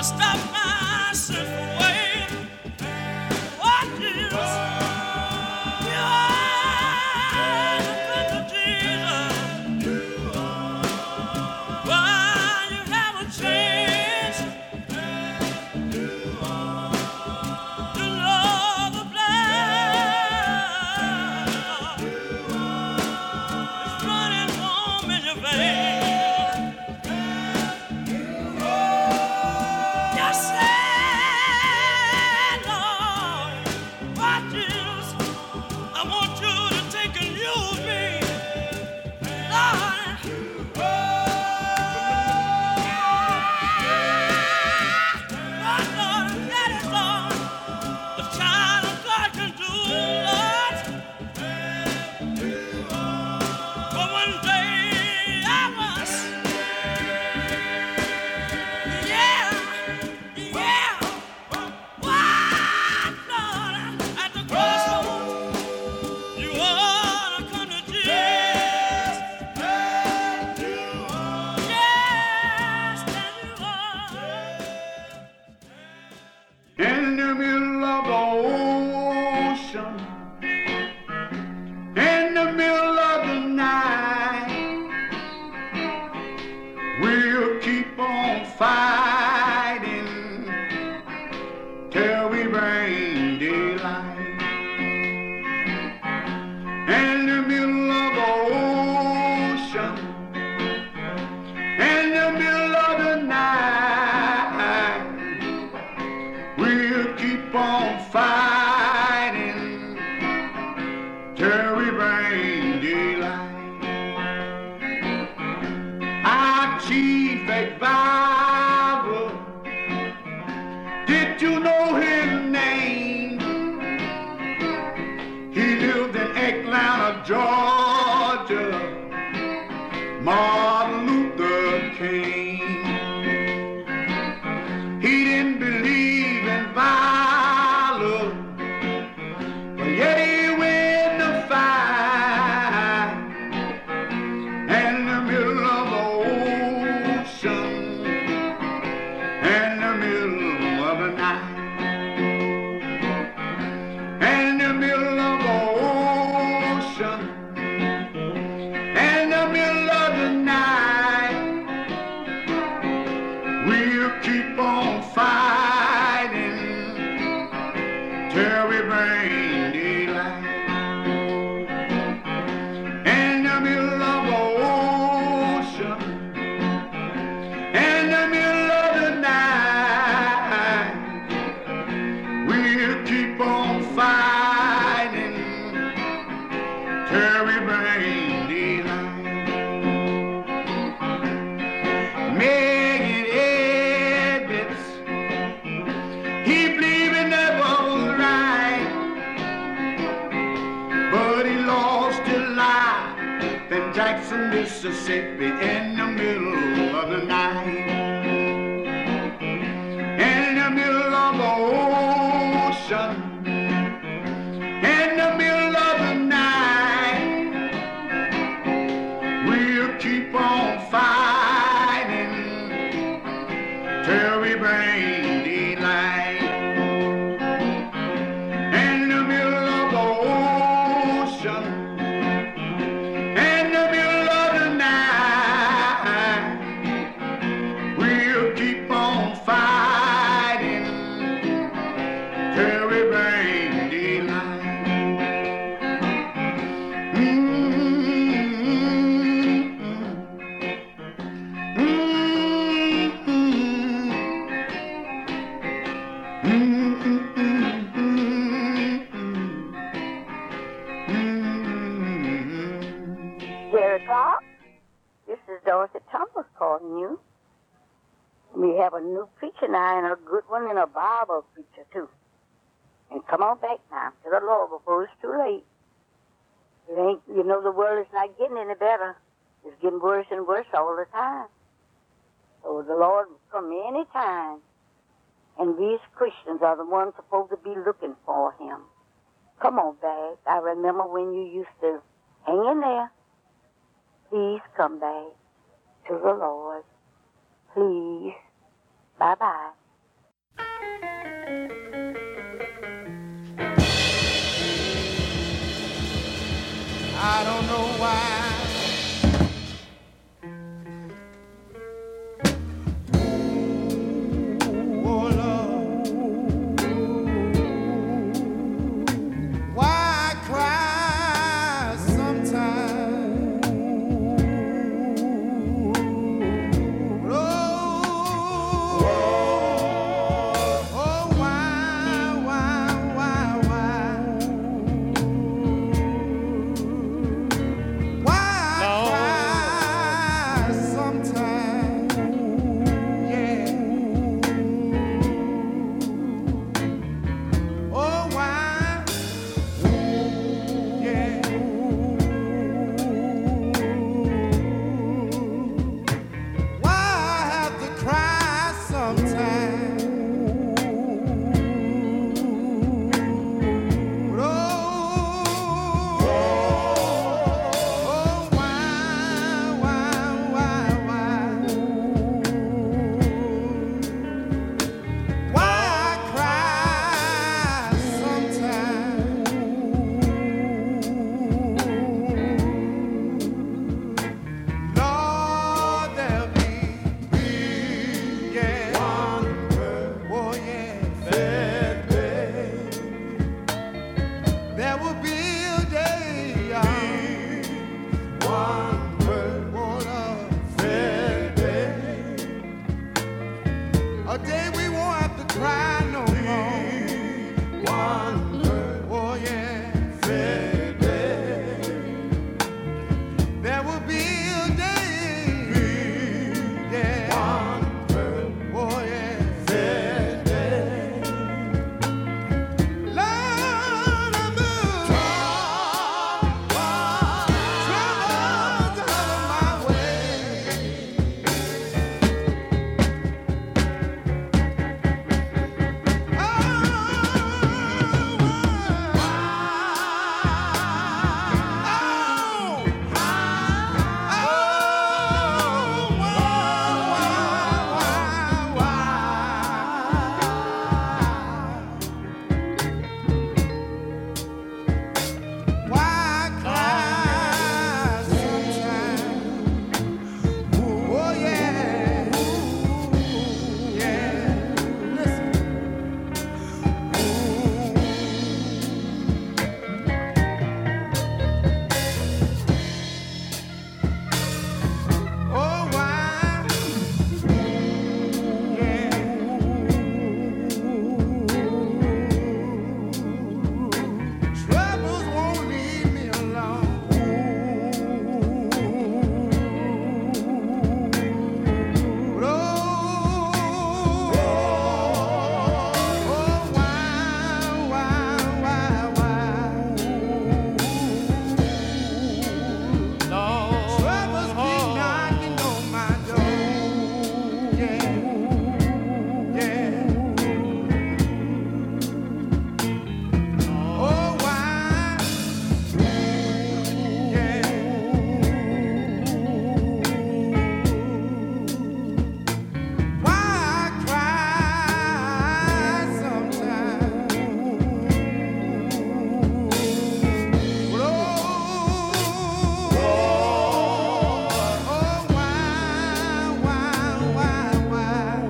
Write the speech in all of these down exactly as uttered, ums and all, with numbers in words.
Mississippi in the middle of the night. In the middle of the ocean, in the middle of the night, we'll keep on fighting till we bring daylight. In the middle of the ocean, in the middle of the night, we'll keep on fighting till we bring daylight. Jerry Clark, this is Dorothy Thomas calling you. We have a new preacher now, and a good one, and a Bible preacher too. And come on back now to the Lord before it's too late. It ain't, you know, the world is not getting any better. It's getting worse and worse all the time. So the Lord will come any time, and we as Christians are the ones supposed to be looking for Him. Come on back. I remember when you used to hang in there. Please come back to the Lord. Please. Bye-bye. A day we won't have to cry no more. One bird, oh yeah, fed day. There will be a day, yeah. One bird, oh yeah, fed day. Lord, I move. Troubles out of my way. Troubles won't leave me alone. But oh, oh, why, why, why, why? Troubles keep knocking on my door. Yeah, yeah. Oh, why? Yeah. Why I cry sometimes? But oh, oh, why, why, why, why?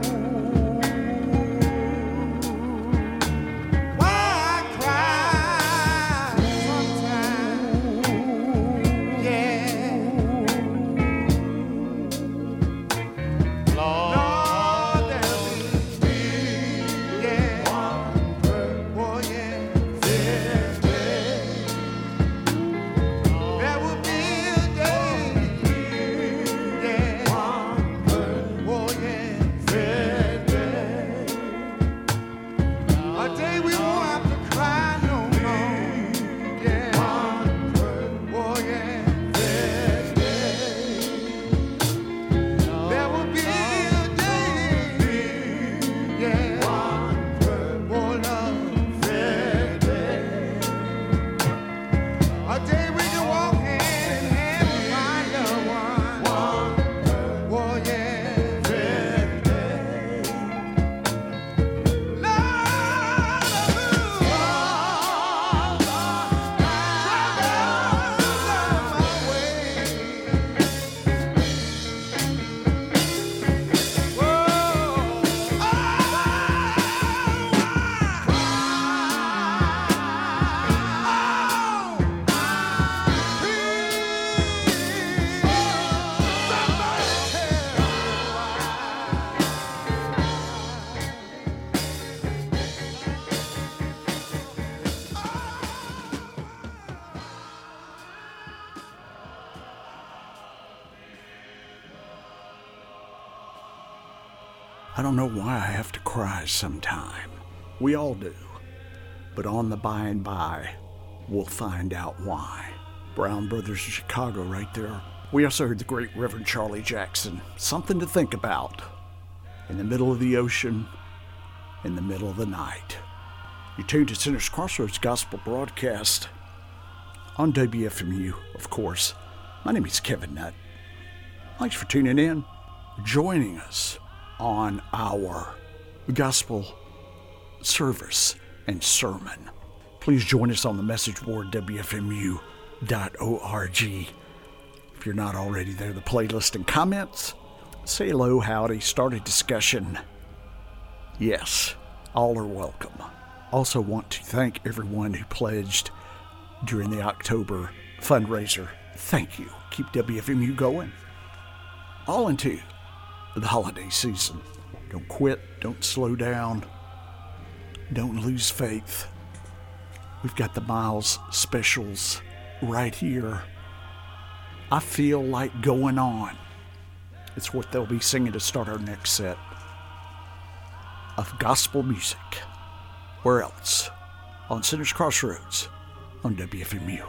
Why I cry sometimes? Yeah. Lord, there'll be, yeah. Oh, yeah. There will be a day, yeah. Oh, yeah. A day we won't have to cry no more. Yeah. Oh, yeah. There will be a day, yeah. Oh, love. A day we can walk hand in hand with my loved one. Oh, yeah. I don't know why I have to cry sometime. We all do. But on the by and by, we'll find out why. Brown Brothers of Chicago right there. We also heard the great Reverend Charlie Jackson. Something to think about. In the middle of the ocean, in the middle of the night. You tuned to Sinners Crossroads Gospel Broadcast on W F M U, of course. My name is Kevin Nutt. Thanks for tuning in, joining us on our gospel service and sermon. Please join us on the message board, W F M U dot org. If you're not already there, the playlist and comments. Say hello, howdy, start a discussion. Yes, all are welcome. Also want to thank everyone who pledged during the October fundraiser. Thank you. Keep W F M U going. All into the holiday season. Don't quit. Don't slow down. Don't lose faith. We've got the Miles specials right here. I Feel Like Going On. It's what they'll be singing to start our next set of gospel music. Where else? On Sinners Crossroads on W F M U.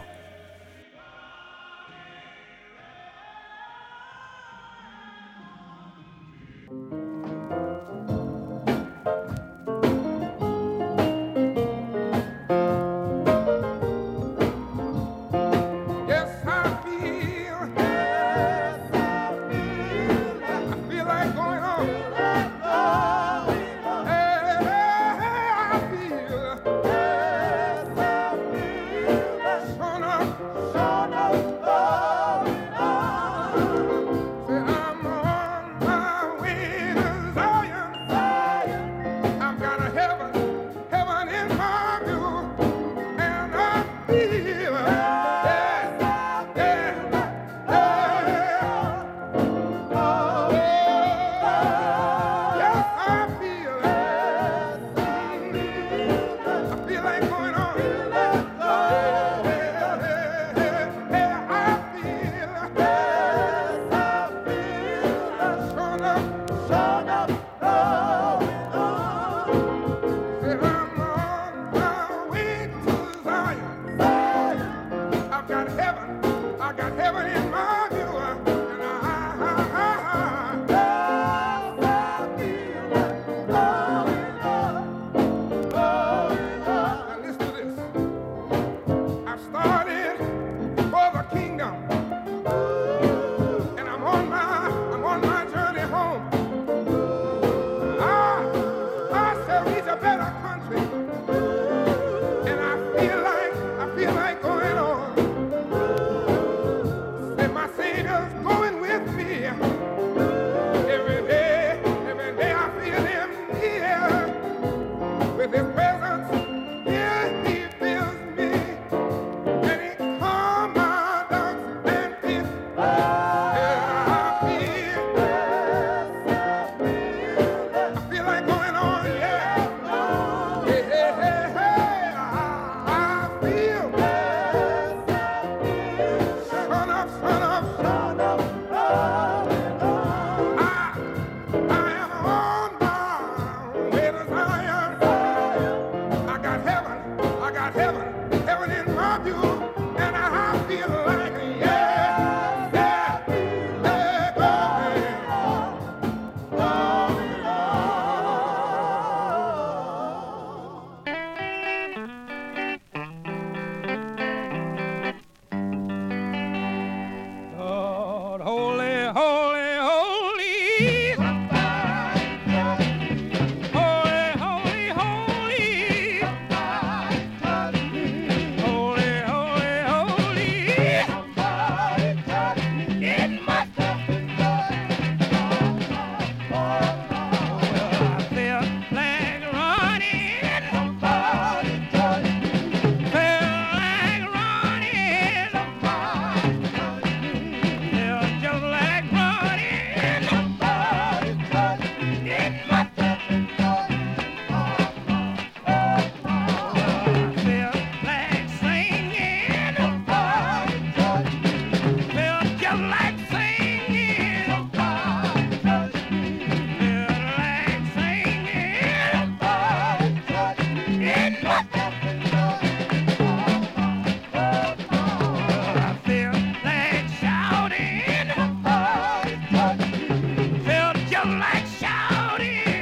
Felt just like shouting.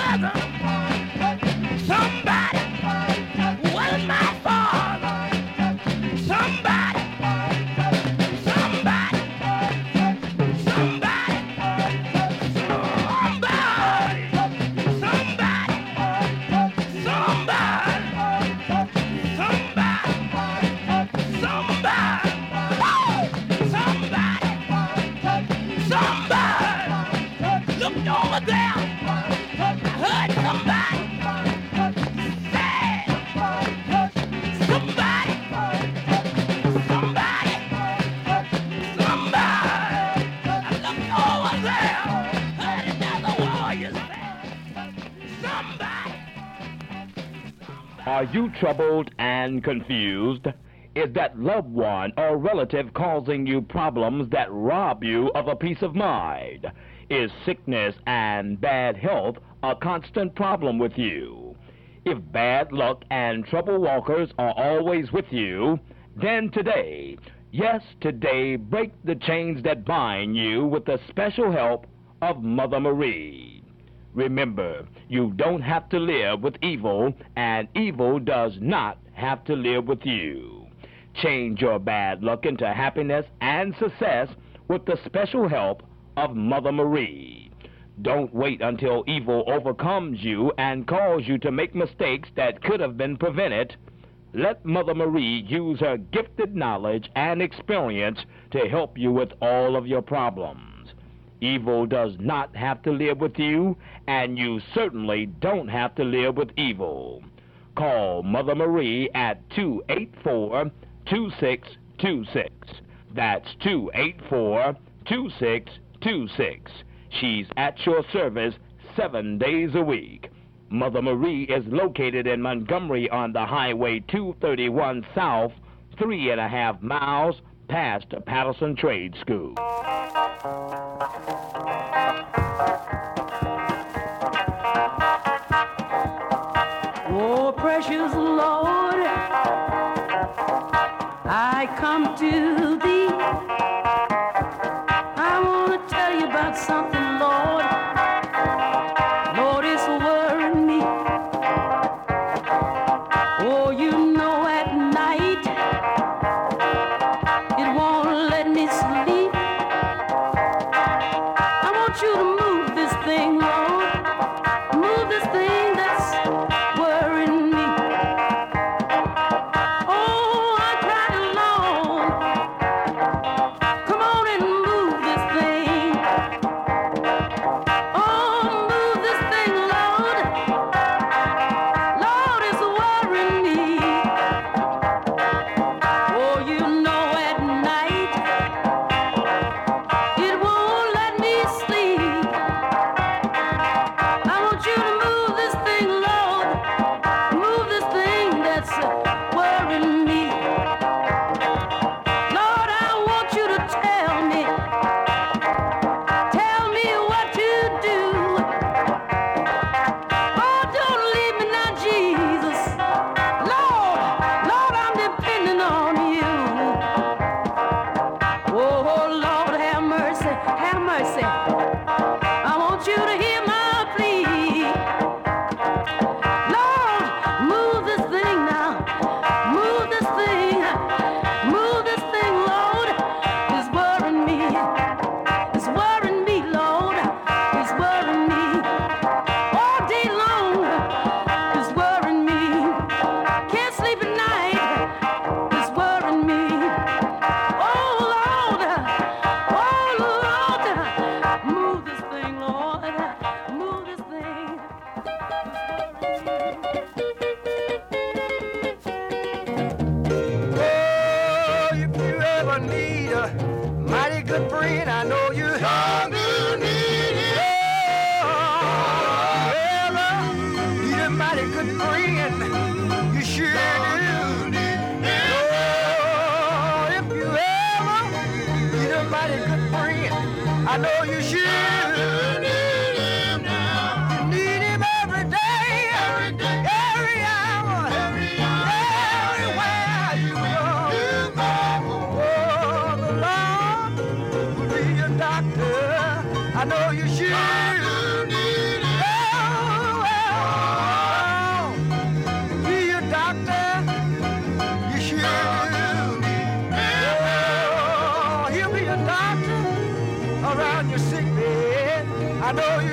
mother. Somebody was my father. Somebody, somebody, somebody, somebody, somebody, somebody, somebody, somebody, somebody, somebody. Looked over there. I heard somebody say, somebody, somebody, somebody. I looked over there. Heard another warrior say, somebody. Are you troubled and confused? Is that loved one or relative causing you problems that rob you of a peace of mind? Is sickness and bad health a constant problem with you? If bad luck and trouble walkers are always with you, then today, yes, today, break the chains that bind you with the special help of Mother Marie. Remember, you don't have to live with evil, and evil does not have to live with you. Change your bad luck into happiness and success with the special help of Mother Marie. Don't wait until evil overcomes you and cause you to make mistakes that could have been prevented. Let Mother Marie use her gifted knowledge and experience to help you with all of your problems. Evil does not have to live with you, and you certainly don't have to live with evil. Call Mother Marie at two eight four, two six two six. That's two eight four, two six two six. She's at your service seven days a week. Mother Marie is located in Montgomery on the Highway two thirty-one South, three and a half miles past Patterson Trade School. Oh, precious Lord, I come to thee. I want to tell you about something, Lord. Lord, it's worrying me. Oh, you know at night it won't let me sleep. I want you to move this thing, Lord. Move this thing that's worrying me. Oh, I cried alone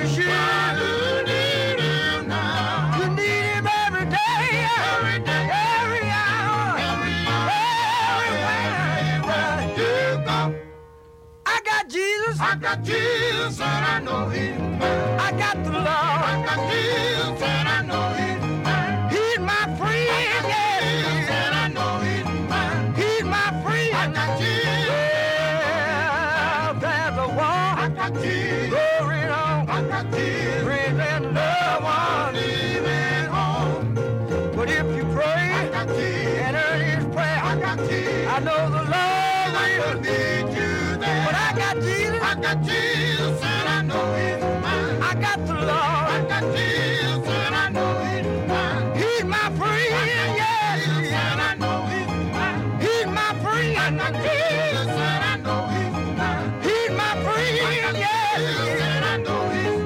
you should. You need him now. You need him every day, every day, every hour, every hour, everywhere you go. I got Jesus. I got Jesus, and I know He's mine. I got the Lord. I got Jesus, and I know He's mine. He's my friend, yeah. Jesus, and I know He's mine. He's my friend. I got Jesus. Yeah, there's a war. I got Jesus. Going on. I got Jesus. Friends and loved ones leaving home. But if you pray, I got Jesus. And earn His prayer, I got Jesus. I know the Lord will lead you there. But I got Jesus. I got Jesus, and I know He's mine. I got the Lord. I got Jesus, and I know He's mine. He's my friend, yes. Jesus, and I know He's mine. He's my friend. I got Jesus, and I know He's mine. He's my friend, yes. Jesus, and I know He's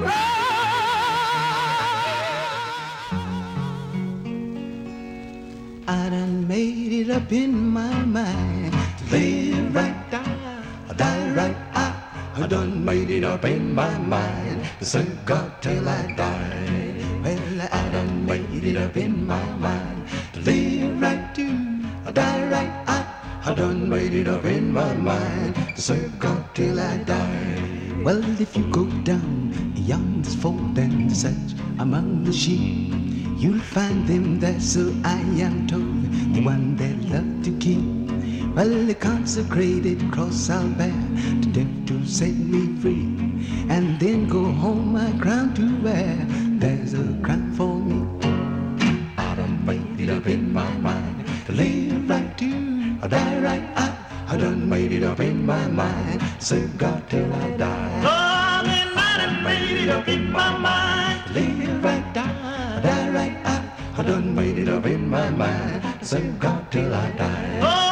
mine. I done made it up in my mind to live right, die, die right. I I done made it up in my mind to serve God till I die. Well, I done made it up in my mind to live right, to die right. I, I done made it up in my mind to serve God till I die. Well, if you go down beyond this fold and search among the sheep, you'll find them there, so I am told, the one they love to keep. Well, the consecrated cross I'll bear to death to set me free, and then go home my crown to wear. There's a crown for me. I done made it up in my mind to live right, to die right. I, I done made it up in my mind to serve God till I die. Lord, and I done made it up in my mind to live right, die, die right. I, I done made it up in my mind to serve God till I die. Lord,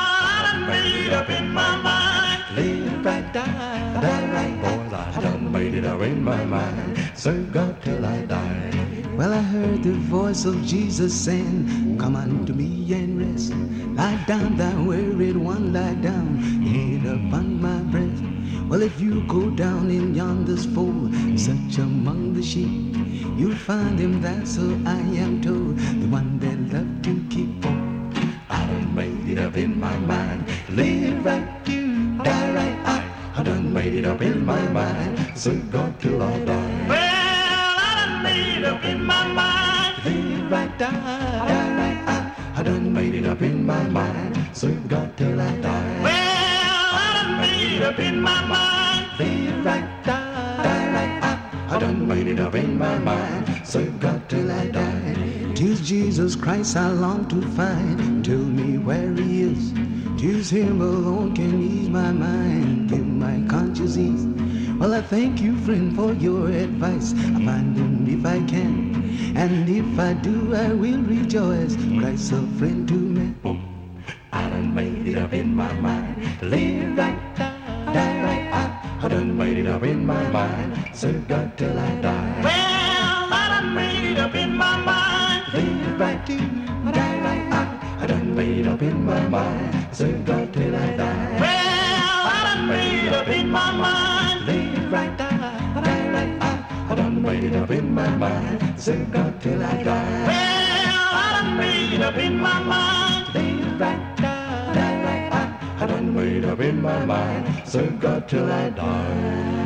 made up in my mind, live right, die, die right, boys, I done made it up in my mind, serve God till I die. Well, I heard the voice of Jesus saying, come unto me and rest, lie down, thou wearied one, lie down, head upon my breast. Well, if you go down in yonder's fold, search among the sheep, you'll find him there, so I am told, the one that love to keep on. I done made it up in my mind, live right, to die right. I, I done made it up in my mind, serve God till I die. Well, I done made it up in my mind, live right, die, die right. I, I done made it up in my mind, serve God till I die. Well, I done made it up in my mind, live right, die, die right. I, I done made it up in my mind, serve God till I die. 'Tis Jesus Christ I long to find, tell me where He is. 'Tis Him alone can ease my mind, give my conscience ease. Well, I thank you, friend, for your advice. I find Him if I can, and if I do, I will rejoice. Christ's a friend to me. I done made it up in my mind, live right, die right. I, I done made it up in my mind, serve God till I die. Well, I done made it up in my mind, live right, to die right. I, I done made it up in my mind, serve God till I die. Well, I done made it up in my mind, live right, die, die right. I, I done made it up in my mind, serve God till I die. Well, I done made it up in my mind, live right, die, die right. I, I done made it up in my mind, serve God till I die.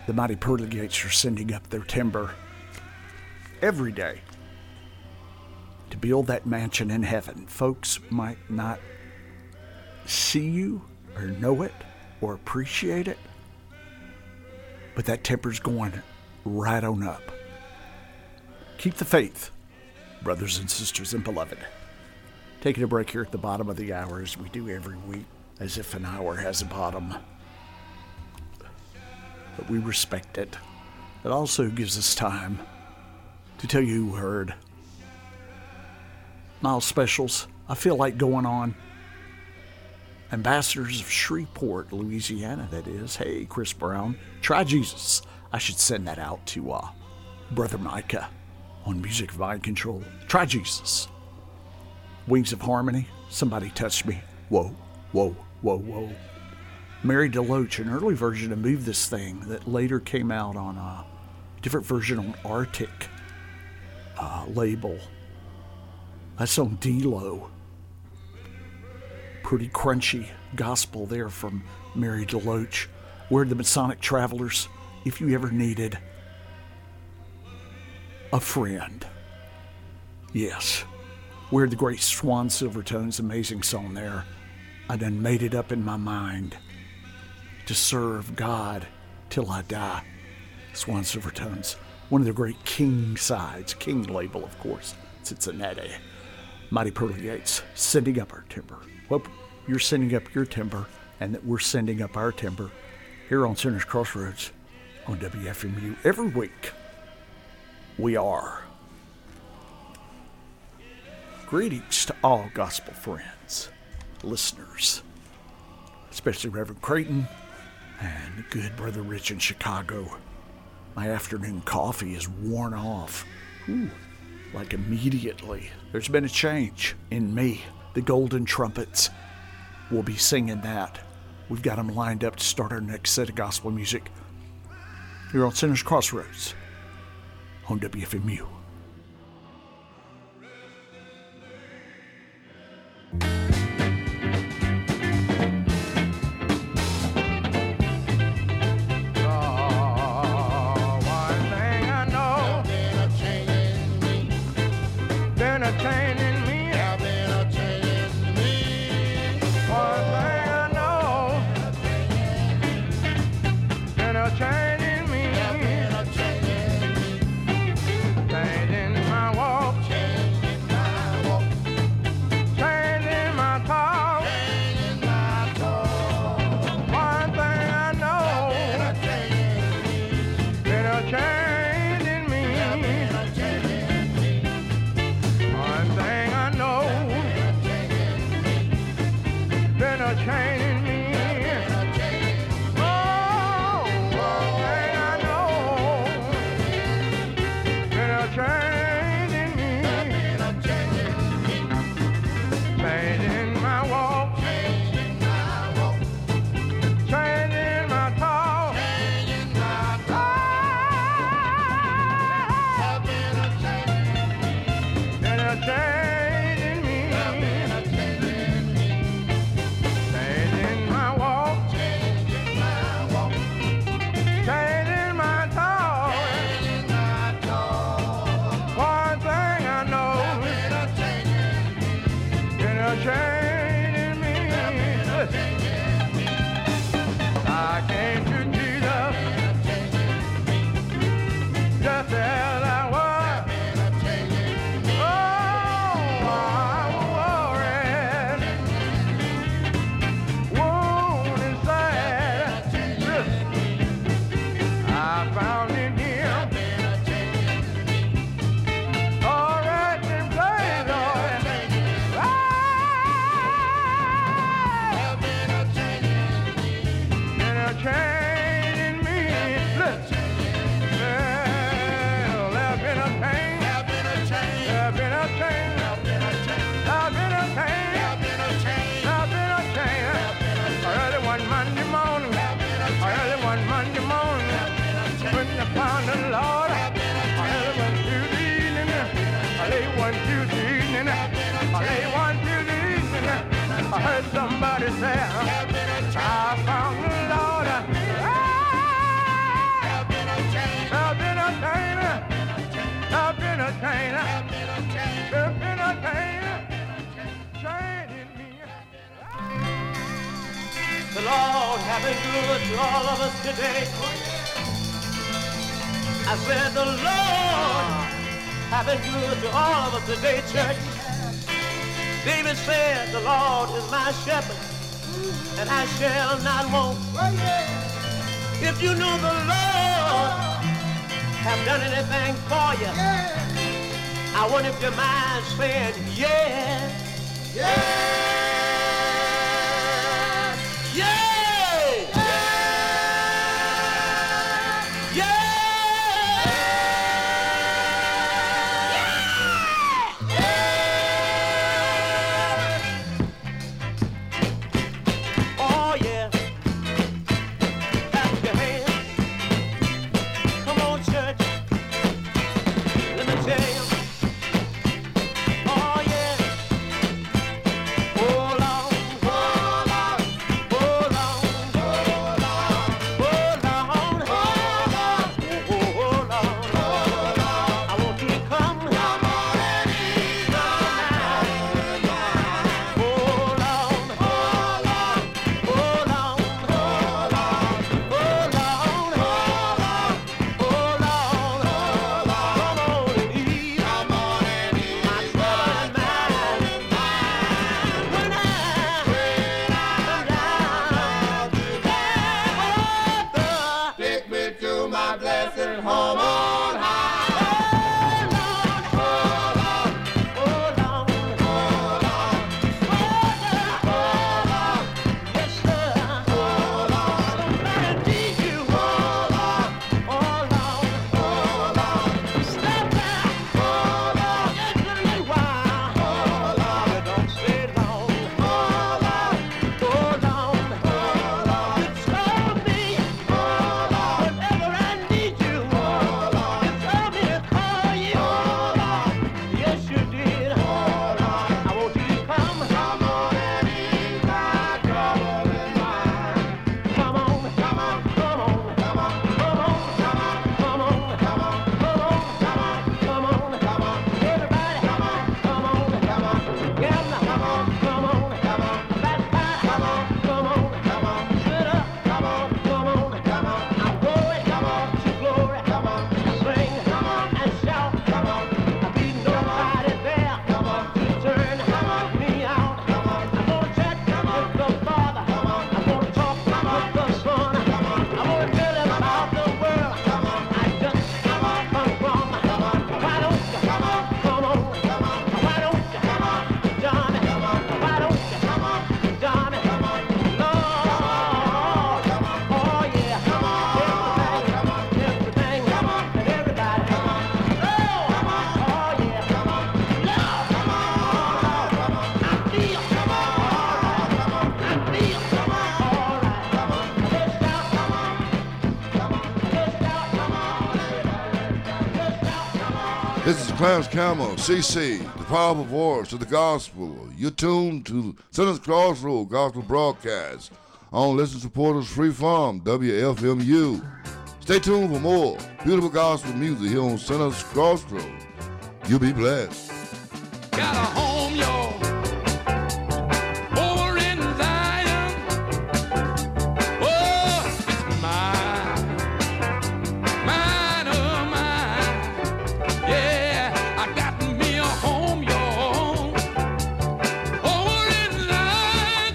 The mighty pearly gates are sending up their timber every day to build that mansion in heaven. Folks might not see you or know it or appreciate it, but that timber's going right on up. Keep the faith, brothers and sisters and beloved. Taking a break here at the bottom of the hour, as we do every week, as if an hour has a bottom. But we respect it. It also gives us time to tell you who heard. Miles Specials, I feel like going on. Ambassadors of Shreveport, Louisiana, that is. Hey, Chris Brown. Try Jesus. I should send that out to uh, Brother Micah on Music Mind Control. Try Jesus. Wings of Harmony. Somebody touched me. Whoa, whoa, whoa, whoa. Mary DeLoach, an early version of Move This Thing that later came out on a different version on Arctic uh, label. That's on D-Lo. Pretty crunchy gospel there from Mary DeLoach. We're the Masonic Travelers. If you ever needed a friend. Yes. We're the great Swan Silvertones. Amazing song there. I done made it up in my mind to serve God till I die. Swan Silvertones. One of the great King sides. King label, of course. Cincinnati. Mighty Pearly Gates. Sending up our timber. Well, you're sending up your timber, and that we're sending up our timber here on Sinners Crossroads on W F M U every week. We are. Greetings to all gospel friends, listeners, especially Reverend Creighton and good Brother Rich in Chicago. My afternoon coffee is worn off. Ooh, like immediately. There's been a change in me. The Golden Trumpets will be singing that. We've got them lined up to start our next set of gospel music here on Sinners Crossroads on W F M U. Somebody say, I found the Lord. I The Lord have been good to all of us today. I said the Lord have been good to all of us today, church. David said, the Lord is my shepherd, and I shall not want. If you know the Lord have done anything for you, I wonder if your mind's saying, yeah, yeah. This is Clarence Campbell, C C, the powerful voice of the gospel. You're tuned to Sinners Crossroad Gospel Broadcast on Listen Supporters Free Farm, W F M U. Stay tuned for more beautiful gospel music here on Sinners Crossroad. You'll be blessed. Got a home, y'all, over in Zion. Oh, it's mine, mine, oh mine. Yeah, I got me a home, y'all, over in Zion.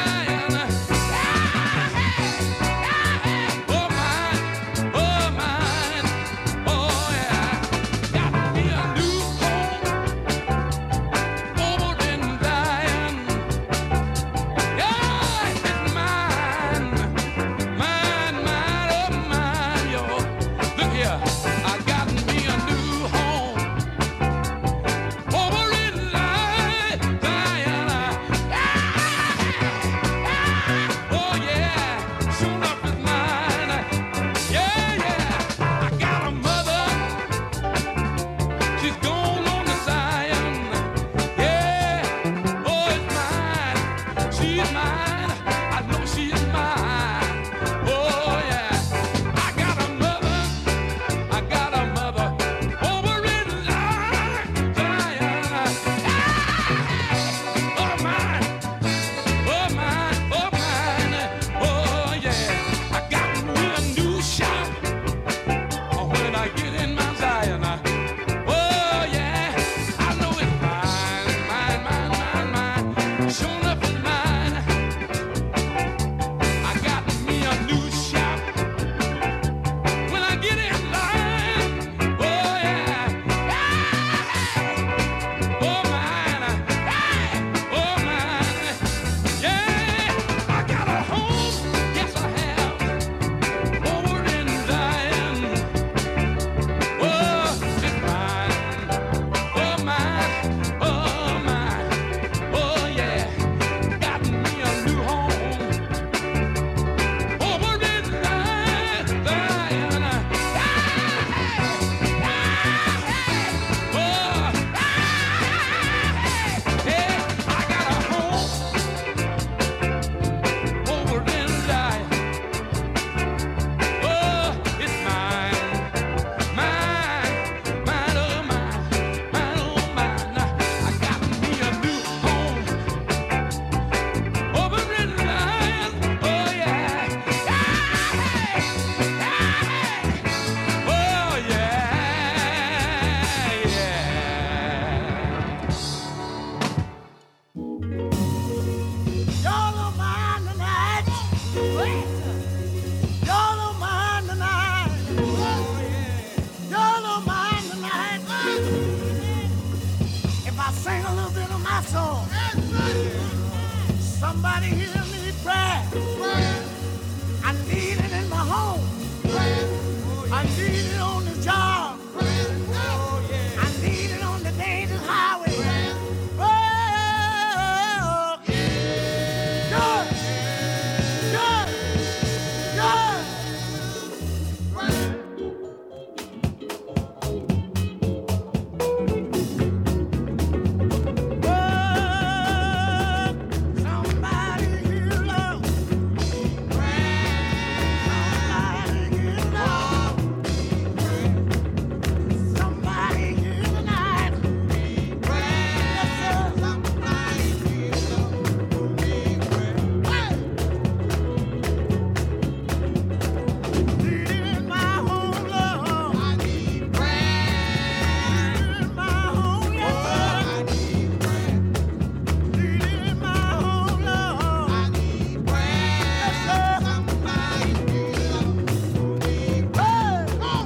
Oh mine, oh mine, oh yeah. Got me a new home over in Zion. Yeah, it's mine, mine, mine, oh mine, yo. Look here, I got me a new home over in Zion. Oh yeah, sure enough it's mine. Yeah, yeah, I got a mother. She's gone on to Zion. Yeah, oh, it's mine. She's mine. I know she's mine. Oh, yeah. I got a mother. I Somebody hear me pray. I need it in my home. I need it on the job. I need it on the dangerous highway. Oh, good, good, somebody hear love. Somebody hear love. Somebody hear the night. Yes, sir. Somebody hear love. Need it in my home, love. I need prayer. Need it in my home, yes, sir. I need prayer. Need it in my home, love. I need prayer. Yes, sir. Somebody hear love. Need prayer.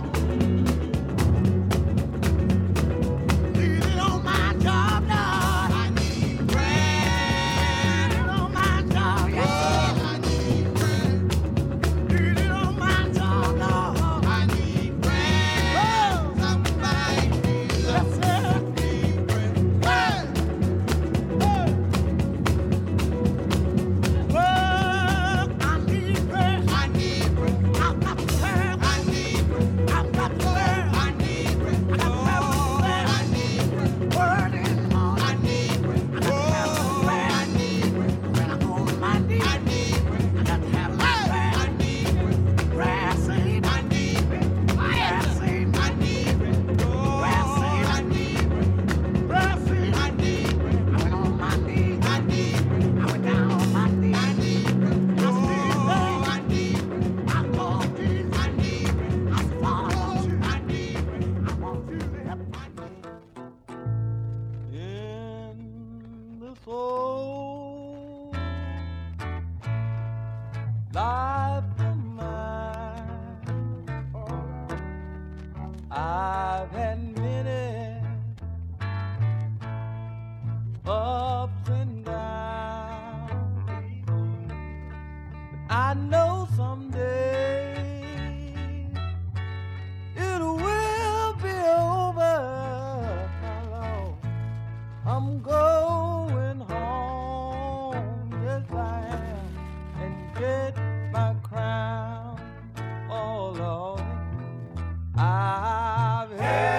Need it on my job, Lord. I need prayer. Need it on my job, yes, sir. I need prayer. Need it on my job, Lord. I need prayer. Somebody hear love. Yes, sir. Need prayer. I need prayer. I need prayer. I've got prayer. I need prayer. I've got prayer. I need prayer. I got prayer. I need prayer. Word in the morning. I need prayer. I got prayer. I need prayer. When I'm on my knees. I need prayer. I got to have my prayer. I need prayer. Prayer saved. I need prayer. Prayer saved. I need prayer. Prayer saved. I need prayer. Prayer saved. I need prayer. I went on my knees. I need prayer. I went down on my knees. I need prayer. I still say. I need prayer. I called Jesus. I need prayer. I followed you. I need prayer. I want you to help me. In the soul, life of mine, I've had many ups and downs. I know someday it will be over, my Lord. I'm going home, yes I am, and get my crown. Oh Lord, I've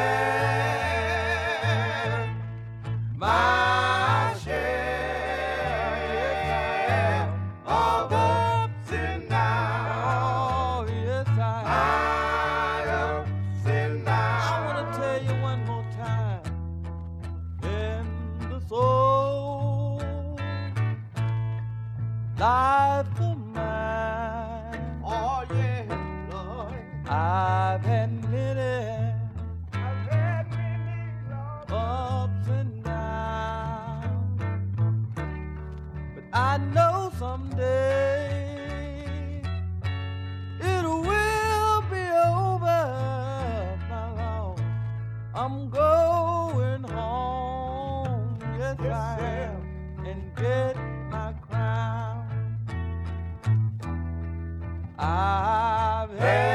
had my share, yes I have, of ups and downs. Oh yes I have. Ups and downs. I want to tell you one more time. In the soul, life of mine. Oh yeah, Lord. I've had many, I've had many ups and downs, but I know someday it will be over, my Lord. I'm going home, yes, I am, and get my crown. I've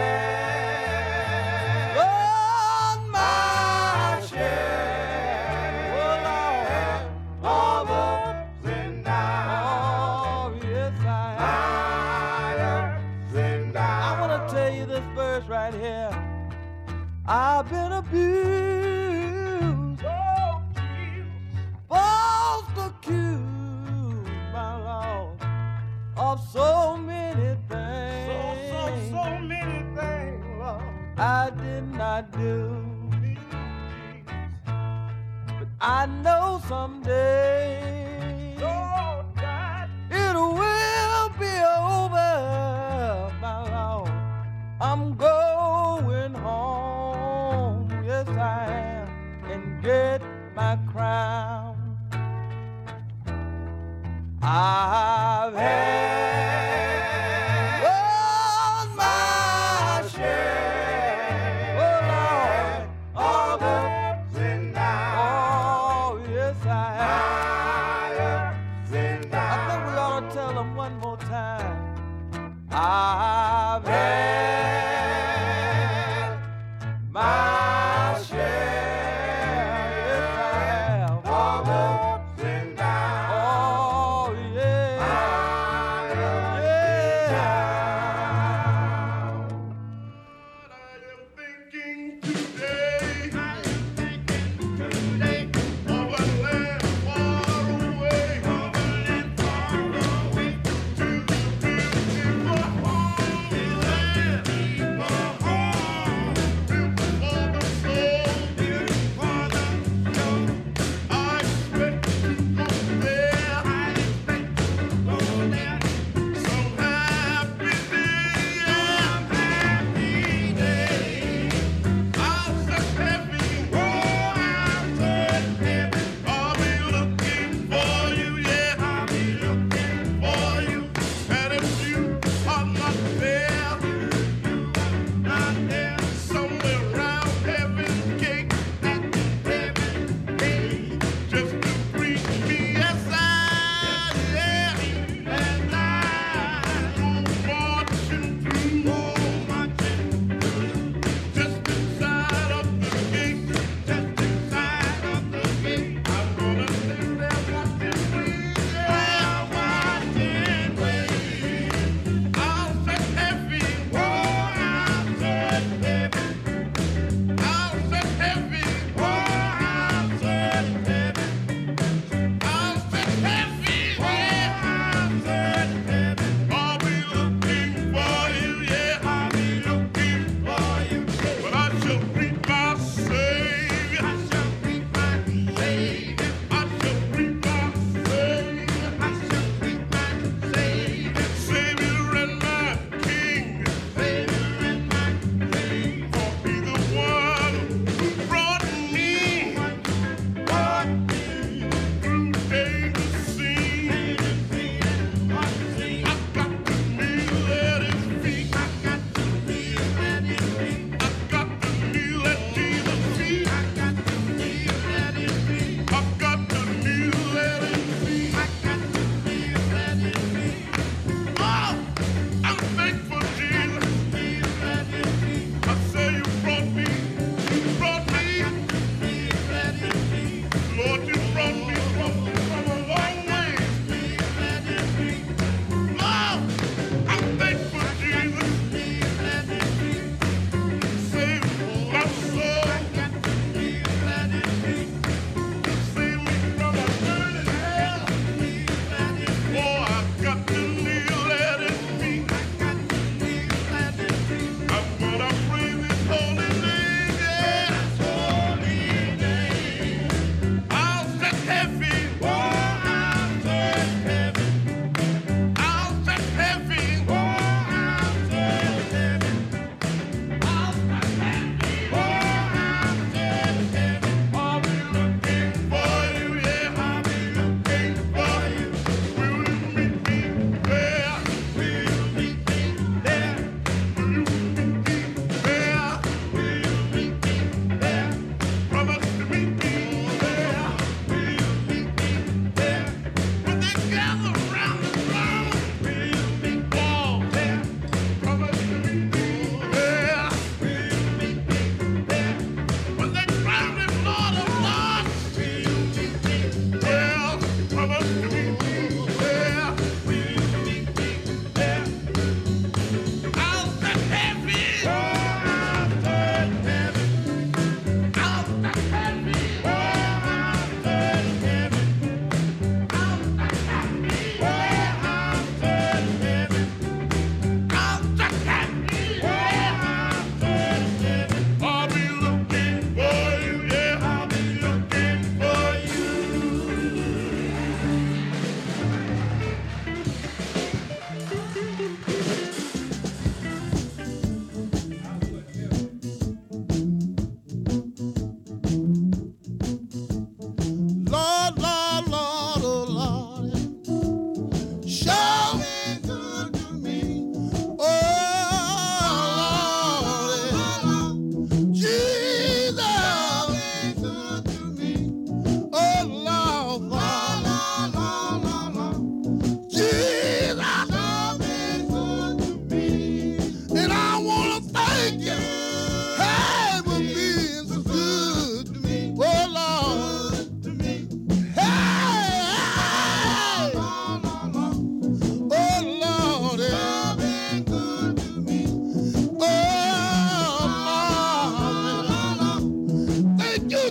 had on my share, oh Lord, of ups and downs. Oh yes, I have. Ups and downs. I want to tell you this verse right here. I've been abused, oh Jesus, false accused, my Lord, of so many things. So, so, so many things, Lord, I did not do. But I know someday, Lord God, it will be over, my Lord. I'm going home, yes I am, and get my crown. I've had on my share, oh Lord, of ups and downs. Oh yes I have. Ups and downs. I think we ought to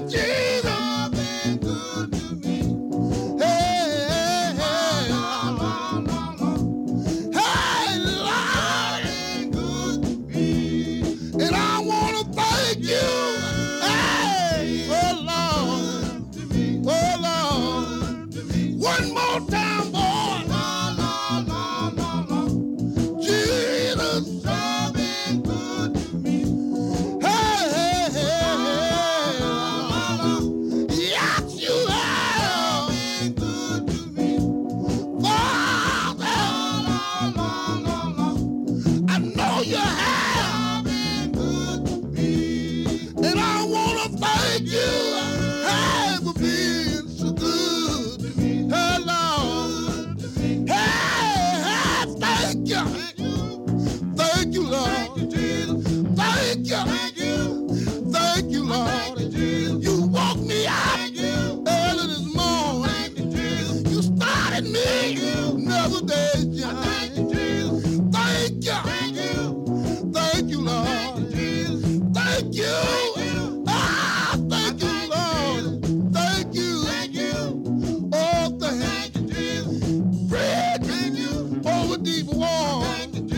Jesus been good to me. Hey, hey, hey, Lord, Lord, Lord. Hey, Lord, been good to me. And I want to thank you. Hey, oh Lord, oh Lord. One more time, boy. Lord, Lord, Lord, Lord, Lord. Jesus, you've been good to me. Hey, hey, hey, hey, Lord. Yes, you have been good to me. Father, Lord, Lord, Lord, Lord. I know you have been good to me. And I want to thank you, hey, for being so good to me. Hey, Lord. Hey, hey, thank you. Thank you, Lord. Thank you. Thank you, Lord. You woke me up early this morning. You started me another day's journey. Thank you. Thank you, Lord. Thank you. Ah, thank you, Lord. Thank you. Oh, thank you. Bridge over deep water.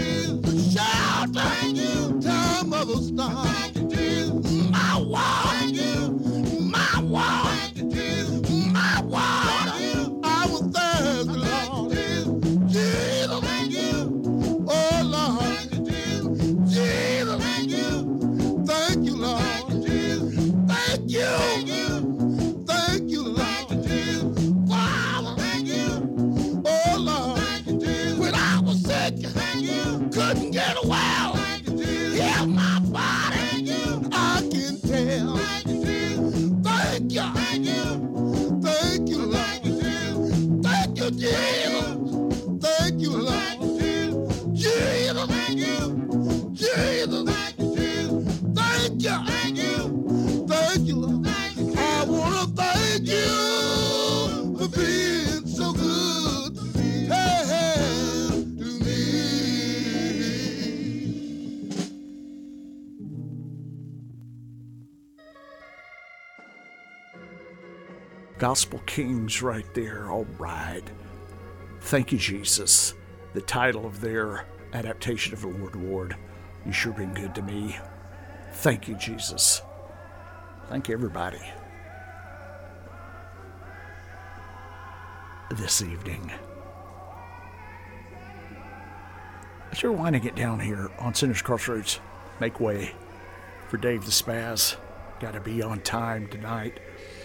Shelter, time of a storm. My water, my water, my water. I was thirsty, Lord. Jesus, oh Lord. Jesus, thank you, Lord. Thank you. Thank you, Lord. Father, oh Lord. When I was sick, couldn't get well. Heal my body. I can tell. Thank you. Thank you, Lord. Thank you, Jesus. Thank you, Lord. Jesus. Jesus. Thank you. Thank you, Lord. I want to thank you for being so good to me. Hey, hey, to me. Gospel Kings right there. All right. Thank you, Jesus. The title of their adaptation of the Lord Ward. You sure been good to me. Thank you, Jesus. Thank you, everybody. This evening, as you're winding it down here on Sinners Crossroads, make way for Dave the Spaz. Got to be on time tonight.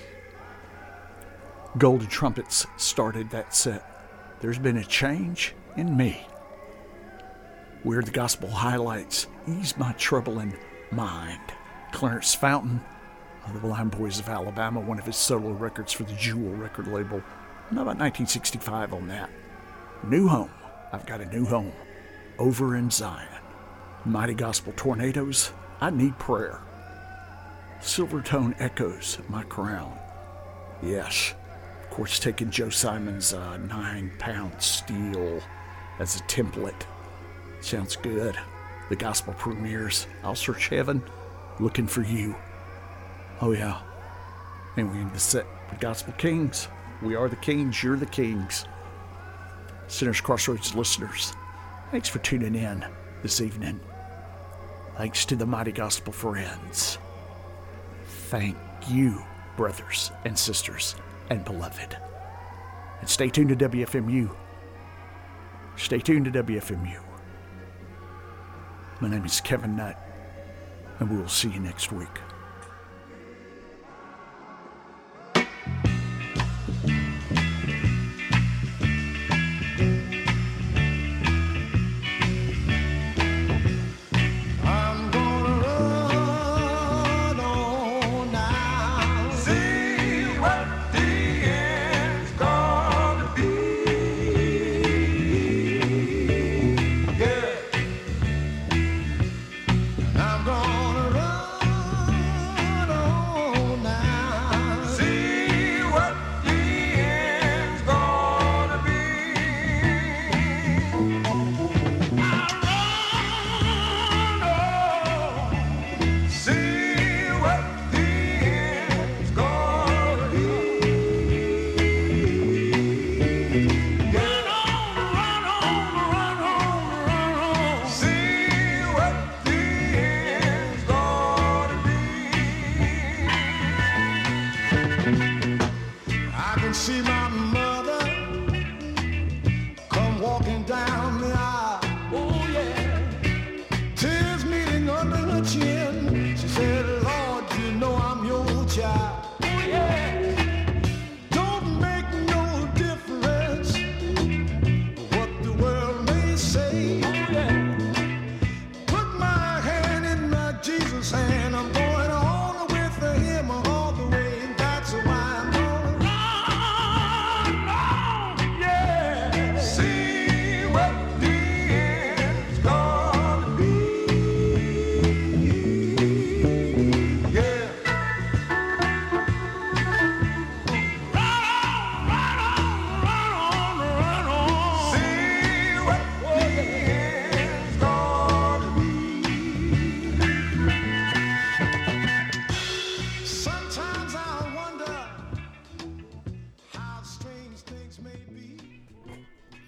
Golden Trumpets started that set. There's been a change in me. We're the gospel highlights. Ease my troubling mind. Clarence Fountain of the Blind Boys of Alabama, one of his solo records for the Jewel record label. I'm about nineteen sixty-five on that. New Home. I've got a new home. Over in Zion. Mighty Gospel Tornadoes. I Need Prayer. Silvertone Echoes. My Crown. Yes. Of course, taking Joe Simon's uh, nine-pound steel as a template. Sounds good. The Gospel Premieres. I'll Search Heaven. Looking for You. Oh, yeah. And we end the set with Gospel Kings. We are the kings. You're the kings. Sinners Crossroads listeners, thanks for tuning in this evening. Thanks to the Mighty Gospel Friends. Thank you, brothers and sisters and beloved. And stay tuned to W F M U. Stay tuned to W F M U. My name is Kevin Nutt, and we will see you next week. I'm gonna run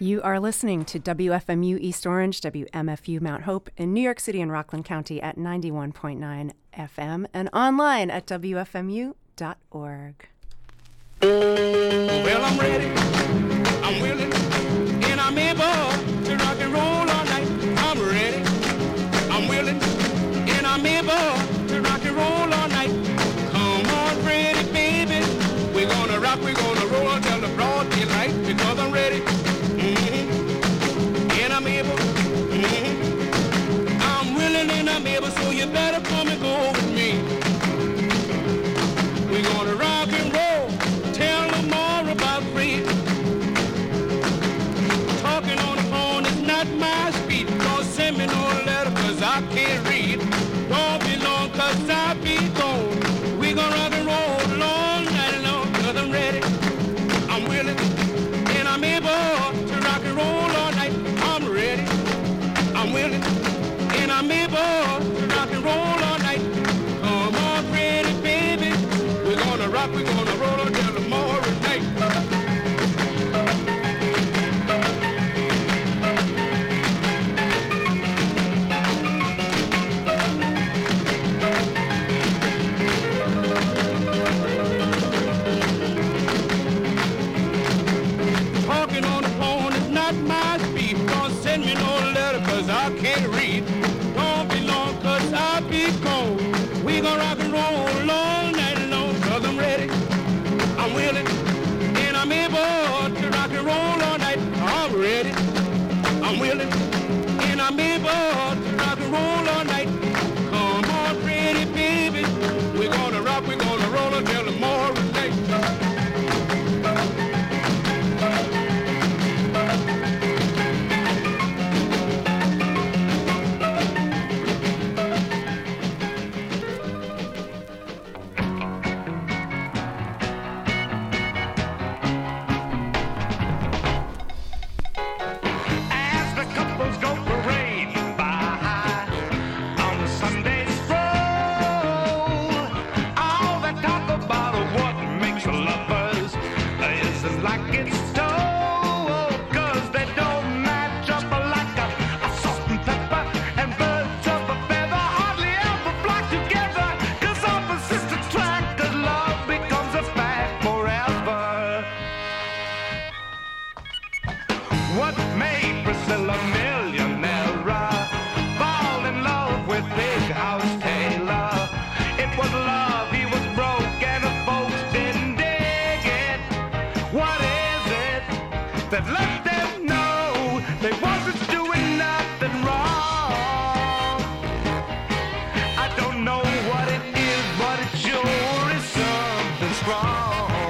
You are listening to W F M U East Orange, W M F U Mount Hope in New York City and Rockland County at ninety-one point nine F M and online at W F M U dot org. Well, I'm ready, I'm willing, and I'm able to rock and roll all night. I'm ready, I'm willing, and I'm able to rock and roll all night. Come on, pretty baby, we're gonna rock, we're gonna roll until the broad daylight, because I'm ready, mm-hmm, and I'm able, mm-hmm, I'm willing and I'm able, so you better come and go with me. We're gonna rock and roll, tell them more about free. Talking on the phone is not my speed. Don't send me no letter, cause I can't read. Don't be long, cause I be gone. We gon' rock and roll all night long, cause I'm ready, I'm willing, and I'm able to rock and roll all night. I'm ready, I'm willing, and I'm able to rock and roll all night. Come on, pretty baby, we're gonna rock, we're gonna roll until tomorrow night. Talking on the phone is not my speed. Don't send me no letter, cause I can't read. Don't be long, cause I be gone. We gon' rock and roll all night long, cause I'm ready, I'm willing, and I'm able to rock and roll all night. I'm ready, I'm willing, and I'm able to rock and roll all night. Come on, pretty baby, we're gonna rock, we're gonna roll until tomorrow night. As the couples go parading by on the Sunday stroll, all that talk about what makes lovers isn't like it's told, 'cause they don't match up like a, a salt and pepper and birds of a feather hardly ever flock together, 'cause opposites attract, 'cause love becomes a fact forever. What made Priscilla millionaire fall in love with Big House Taylor? It was love, he was broke and the folks didn't dig it. What is it that let them know they wasn't doing nothing wrong? I don't know what it is, but it sure is something strong.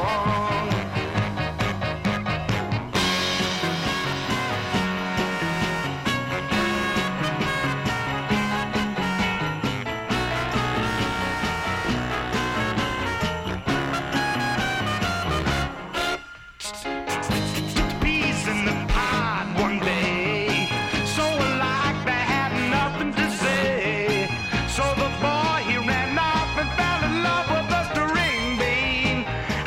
Peas in the pod one day, so alike they had nothing to say. So the boy he ran off and fell in love with a string bean,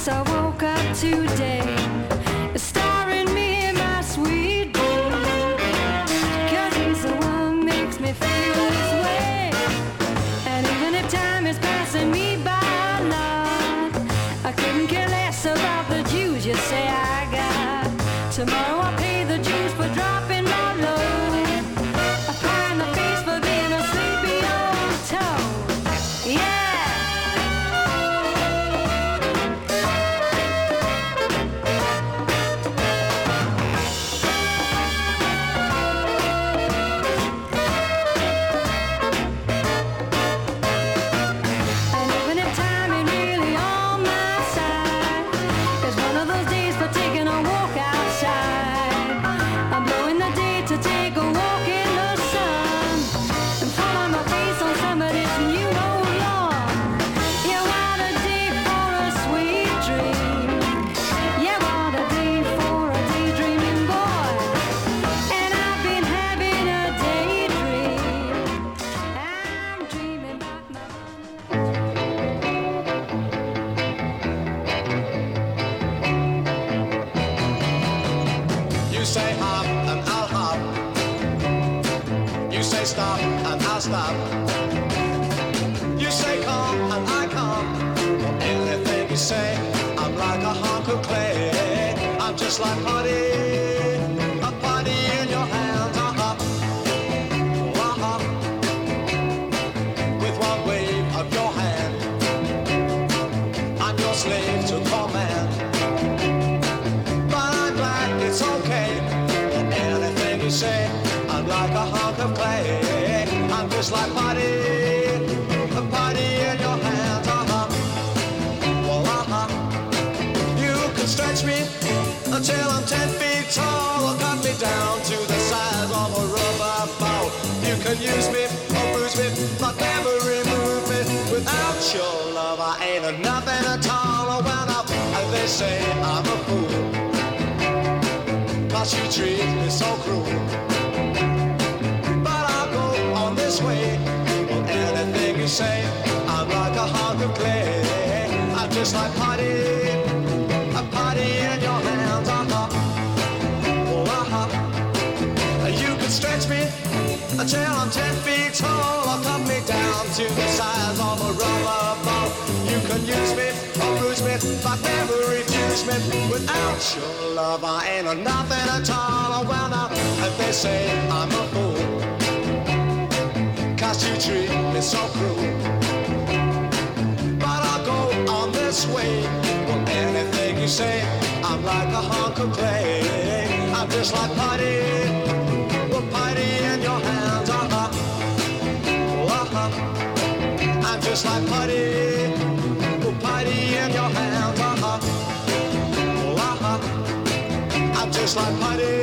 since I woke up today, starring me in my sweet dream. Cause he's the one makes me feel this way. And even if time is passing me by, Lord, I couldn't care less about the dues you say I got. Tomorrow I'll pay the dues for dropping my load. I pie in the face for being a sleepy old toad. Yeah. Stop and I'll stop. You say come and I come. Anything you say, I'm like a hunk of clay. I'm just like putty, a putty in your hands. Uh-huh, uh-huh. With one wave of your hand, I'm your slave to command. But I'm glad it's okay. Anything you say, I'm like a hunk of clay. I'm just like putty, a putty in your hands, uh-huh. Well, uh-huh. You can stretch me until I'm ten feet tall, or cut me down to the size of a rubber ball. You can use me or bruise me, but never remove me. Without your love, I ain't a nothing at all. Well, now, and they say I'm a fool, cause you treat me so cruel. Way. Well, anything you say, I'm like a hunk of clay. I'm just like putty, a putty in your hands, uh-huh. Oh, uh-huh. You can stretch me until I'm ten feet tall, or cut me down to the size of a rubber ball. You can use me or bruise me, but never refuse me. Without your love, I ain't a nothing at all. Well, now, if they say I'm a fool, cause you treat me so cruel. But I'll go on this way. Well, anything you say, I'm like a hunk of clay. I'm just like putty, well, putty in your hands, uh-huh. Uh-huh. I'm just like putty, well, putty in your hands, uh-huh. Uh-huh. I'm just like putty.